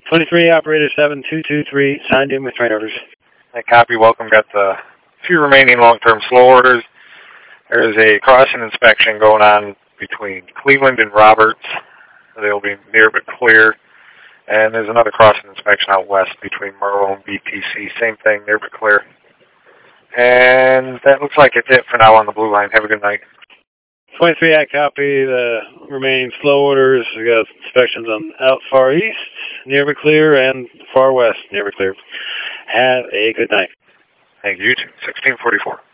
23, operator 7223, signed in with train orders. Hey, copy, welcome. Got the few remaining long-term slow orders. There's a crossing inspection going on between Cleveland and Roberts. They'll be near but clear. And there's another crossing inspection out west between Merle and BPC. Same thing, near but clear. And that looks like it's it for now on the blue line. Have a good night. 23, I copy the remaining slow orders. We got inspections on out far east, near but clear, and far west, near but clear. Have a good night. Thank you, 1644.